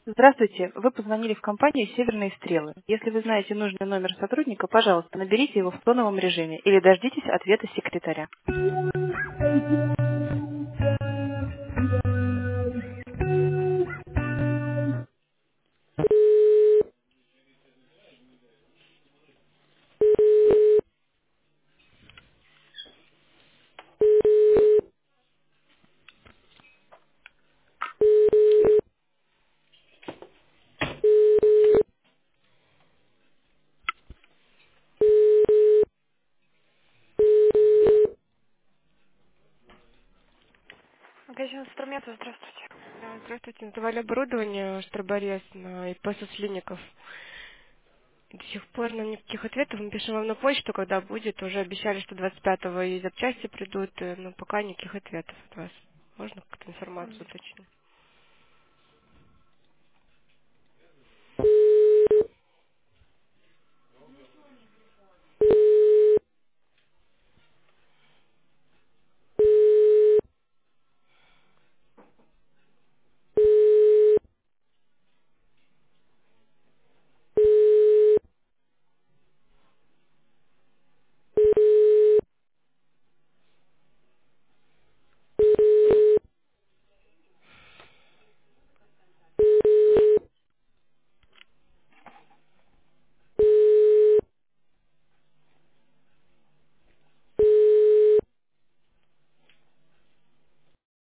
Здравствуйте, вы позвонили в компанию «Северные стрелы». Если вы знаете нужный номер сотрудника, пожалуйста, наберите его в тоновом режиме или дождитесь ответа секретаря. Магазин инструментов, здравствуйте. Да, здравствуйте. Называли оборудование штроборез на ИП Суслинников. До сих пор нам никаких ответов. Мы пишем вам на почту, когда будет. Уже обещали, что 25-го и запчасти придут, но пока никаких ответов от вас. Можно как-то информацию уточнить?